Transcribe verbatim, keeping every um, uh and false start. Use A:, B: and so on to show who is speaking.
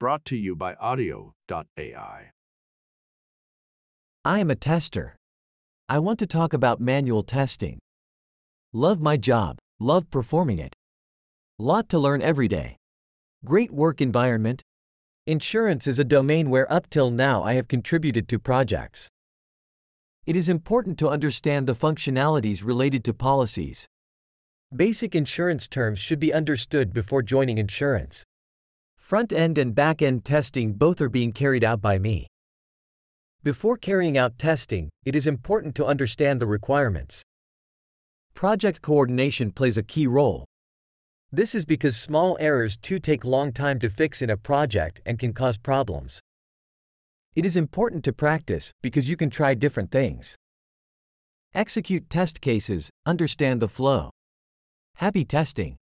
A: Brought to you by audio dot A I.
B: I am a tester. I want to talk about manual testing. Love my job, love performing it. Lot to learn every day. Great work environment. Insurance is a domain where up till now I have contributed to projects. It is important to understand the functionalities related to policies. Basic insurance terms should be understood before joining insurance. Front-end and back-end testing both are being carried out by me. Before carrying out testing, it is important to understand the requirements. Project coordination plays a key role. This is because small errors too take long time to fix in a project and can cause problems. It is important to practice because you can try different things. Execute test cases, understand the flow. Happy testing!